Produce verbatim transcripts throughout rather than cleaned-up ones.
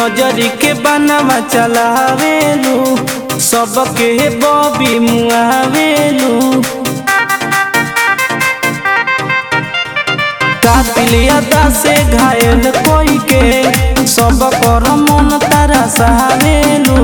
नजरी के बनवा चलावेलू सबके बॉबी मुआवेलू कातिलियता से घायल कोई के सब कर मन तारा सहावेलू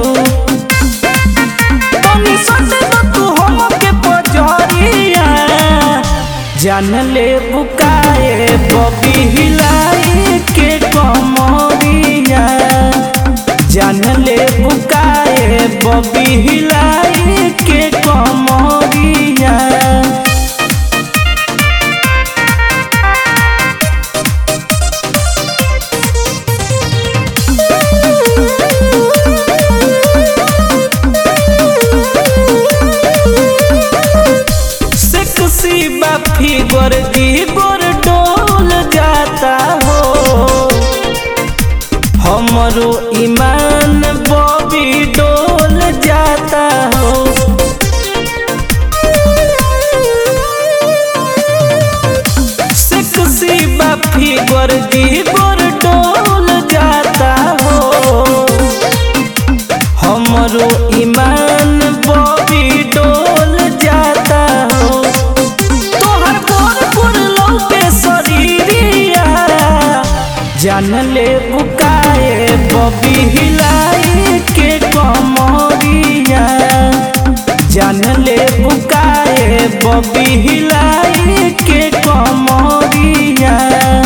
तनी सटे तू हमके पजरिया जान ले बुकाए बॉबी हिलाई के कमरिया जान ले बुकाए बॉबी हिलाई के कमरिया फिगर दी गोर डोल जाता हो हमरो ईमान बॉबी डोल जाता हो सेक्सी बा फिगर दी गोर डोल जाता हो हमरो ईमान बॉबी डोल जाता हो जान ले बुकाए बॉबी हिलाई के कमरिया जान ले बुकाए बॉबी हिलाई के कमरिया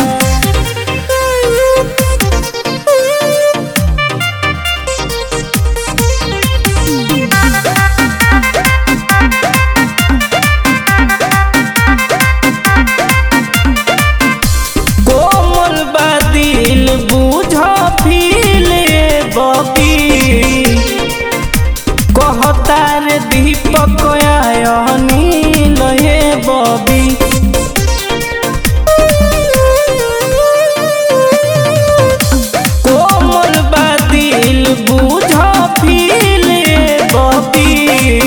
कहतार दीपक अनिल हे बॉबी कोमल बादिल बुझ फील बॉबी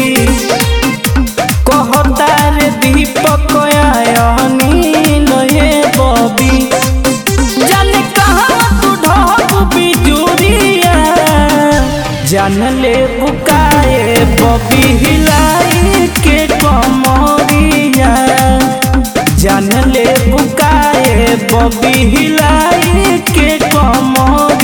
कहतार दीपक अनिल हे बॉबी जाने कहाँ तू ढोक बिजुरिया जान ले बुकाए बॉबी हिलाई के कमरिया जान ले बुकाए बॉबी हिलाई के कमरिया।